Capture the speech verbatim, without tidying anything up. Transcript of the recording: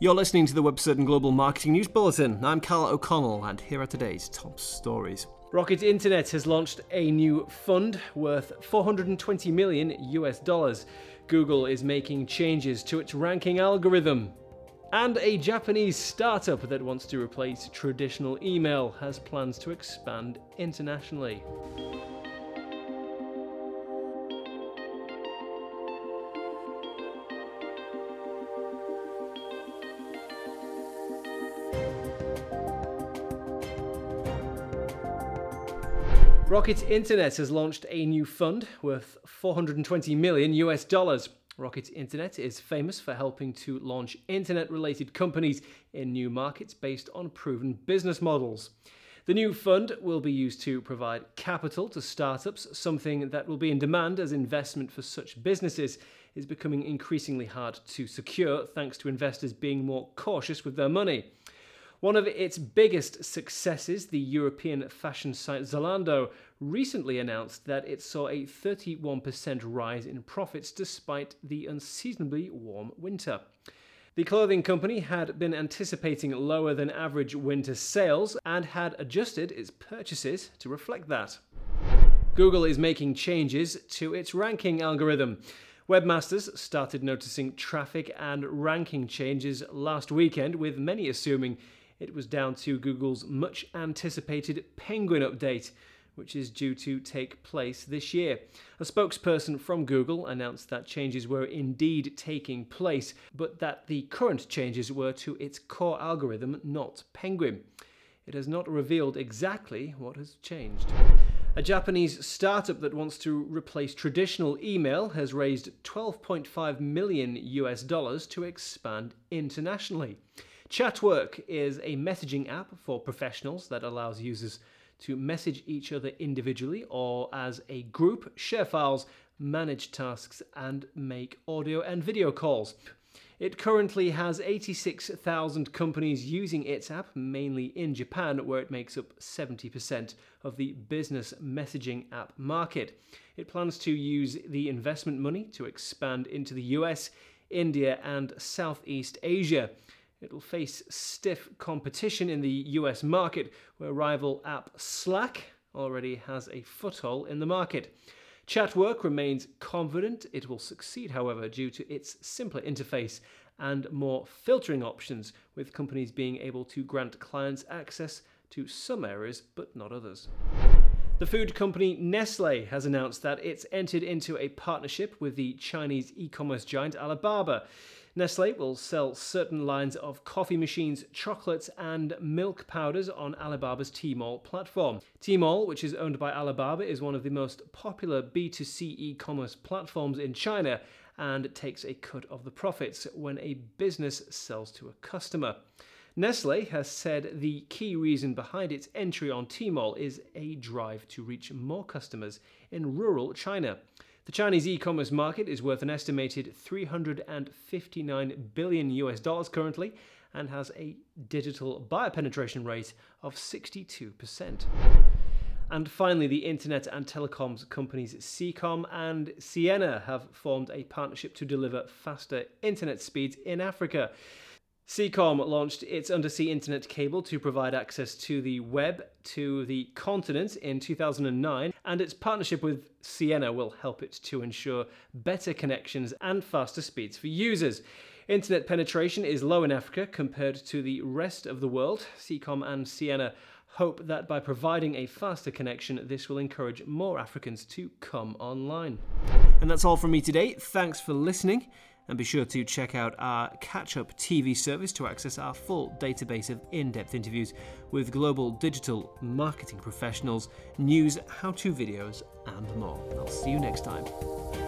You're listening to the Web Certain Global Marketing News Bulletin. I'm Cal O'Connell, and here are today's top stories. Rocket Internet has launched a new fund worth four hundred twenty million U S dollars. Google is making changes to its ranking algorithm. And a Japanese startup that wants to replace traditional email has plans to expand internationally. Rocket Internet has launched a new fund worth four hundred twenty million U S dollars. Rocket Internet is famous for helping to launch internet-related companies in new markets based on proven business models. The new fund will be used to provide capital to startups, something that will be in demand as investment for such businesses is becoming increasingly hard to secure thanks to investors being more cautious with their money. One of its biggest successes, the European fashion site Zalando, recently announced that it saw a thirty-one percent rise in profits despite the unseasonably warm winter. The clothing company had been anticipating lower than average winter sales and had adjusted its purchases to reflect that. Google is making changes to its ranking algorithm. Webmasters started noticing traffic and ranking changes last weekend, with many assuming it was down to Google's much-anticipated Penguin update, which is due to take place this year. A spokesperson from Google announced that changes were indeed taking place, but that the current changes were to its core algorithm, not Penguin. It has not revealed exactly what has changed. A Japanese startup that wants to replace traditional email has raised twelve point five million U S dollars to expand internationally. Chatwork is a messaging app for professionals that allows users to message each other individually or as a group, share files, manage tasks, and make audio and video calls. It currently has eighty-six thousand companies using its app, mainly in Japan, where it makes up seventy percent of the business messaging app market. It plans to use the investment money to expand into the U S, India, and Southeast Asia. It will face stiff competition in the U S market, where rival app Slack already has a foothold in the market. Chatwork remains confident it will succeed, however, due to its simpler interface and more filtering options, with companies being able to grant clients access to some areas but not others. The food company Nestle has announced that it's entered into a partnership with the Chinese e-commerce giant Alibaba. Nestle will sell certain lines of coffee machines, chocolates, and milk powders on Alibaba's Tmall platform. Tmall, which is owned by Alibaba, is one of the most popular B two C e-commerce platforms in China and takes a cut of the profits when a business sells to a customer. Nestle has said the key reason behind its entry on Tmall is a drive to reach more customers in rural China. The Chinese e-commerce market is worth an estimated three hundred fifty-nine billion U S dollars currently and has a digital buyer penetration rate of sixty-two percent. And finally, the internet and telecoms companies Seacom and Ciena have formed a partnership to deliver faster internet speeds in Africa. Seacom launched its undersea internet cable to provide access to the web to the continent in two thousand nine, and its partnership with Ciena will help it to ensure better connections and faster speeds for users. Internet penetration is low in Africa compared to the rest of the world. Seacom and Ciena hope that by providing a faster connection, this will encourage more Africans to come online. And that's all from me today. Thanks for listening. And be sure to check out our Catch-Up T V service to access our full database of in-depth interviews with global digital marketing professionals, news, how-to videos, and more. I'll see you next time.